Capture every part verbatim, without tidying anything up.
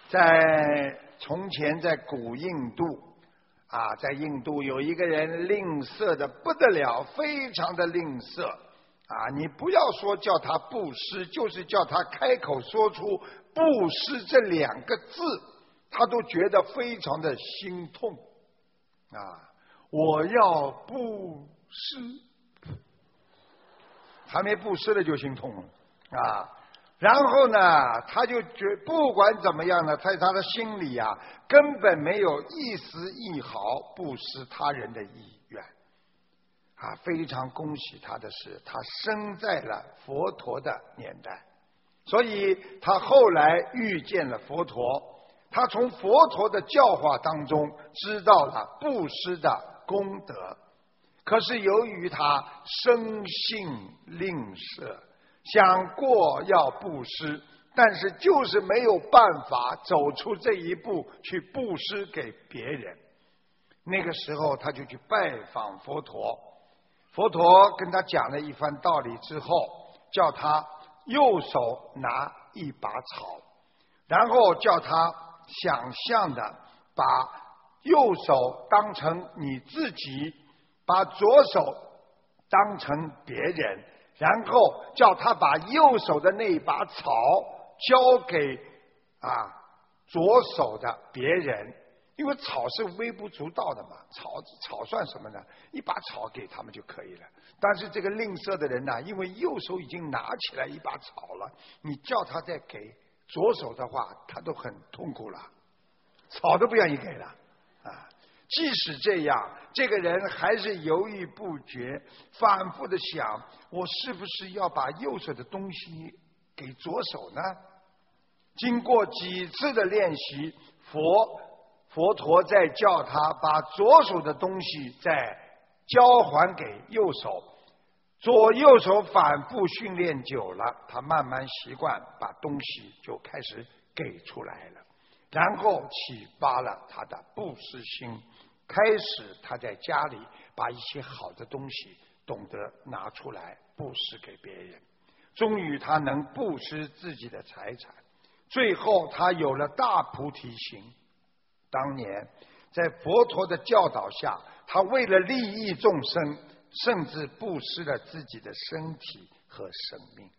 在从前，在古印度啊，在印度有一个人吝啬的不得了，非常的吝啬啊！你不要说叫他布施，就是叫他开口说出布施这两个字，他都觉得非常的心痛啊！我要布施，还没布施的就心痛了啊！然后呢，他就觉不管怎么样呢，在他的心里啊，根本没有一丝一毫布施他人的意愿啊！非常恭喜他的是，他生在了佛陀的年代，所以他后来遇见了佛陀，他从佛陀的教化当中知道了布施的功德，可是由于他生性吝啬，想过要布施，但是就是没有办法走出这一步去布施给别人。那个时候他就去拜访佛陀，佛陀跟他讲了一番道理之后，叫他右手拿一把草，然后叫他想象的把右手当成你自己，把左手当成别人，然后叫他把右手的那一把草交给啊左手的别人，因为草是微不足道的嘛，草草算什么呢？一把草给他们就可以了。但是这个吝啬的人呢，因为右手已经拿起来一把草了，你叫他再给左手的话，他都很痛苦了，草都不愿意给了啊。即使这样，这个人还是犹豫不决，反复的想，我是不是要把右手的东西给左手呢？经过几次的练习，佛佛陀在叫他把左手的东西再交还给右手，左右手反复训练久了，他慢慢习惯，把东西就开始给出来了，然后启发了他的布施心。开始他在家里把一些好的东西懂得拿出来布施给别人，终于他能布施自己的财产，最后他有了大菩提心。当年在佛陀的教导下，他为了利益众生，甚至布施了自己的身体和生命。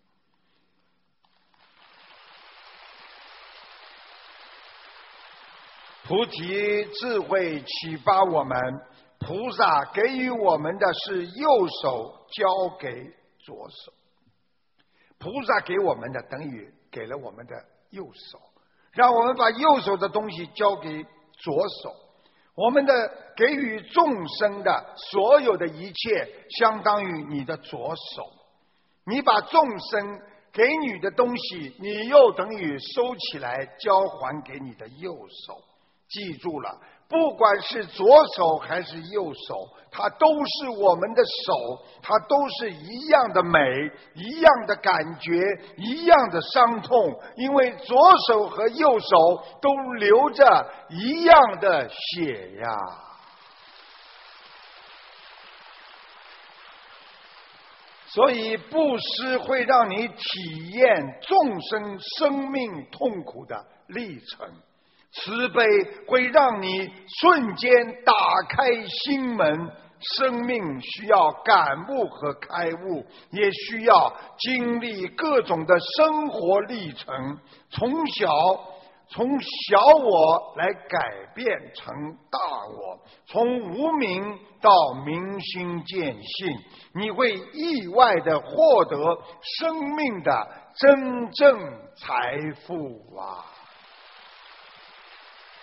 菩提智慧启发我们，菩萨给予我们的是右手交给左手，菩萨给我们的等于给了我们的右手，让我们把右手的东西交给左手。我们的给予众生的所有的一切，相当于你的左手。你把众生给你的东西，你又等于收起来交还给你的右手。记住了，不管是左手还是右手，它都是我们的手，它都是一样的美，一样的感觉，一样的伤痛，因为左手和右手都流着一样的血呀。所以布施会让你体验众生生命痛苦的历程，慈悲会让你瞬间打开心门，生命需要感悟和开悟，也需要经历各种的生活历程，从小从小我来改变成大我，从无明到明心见性，你会意外的获得生命的真正财富啊！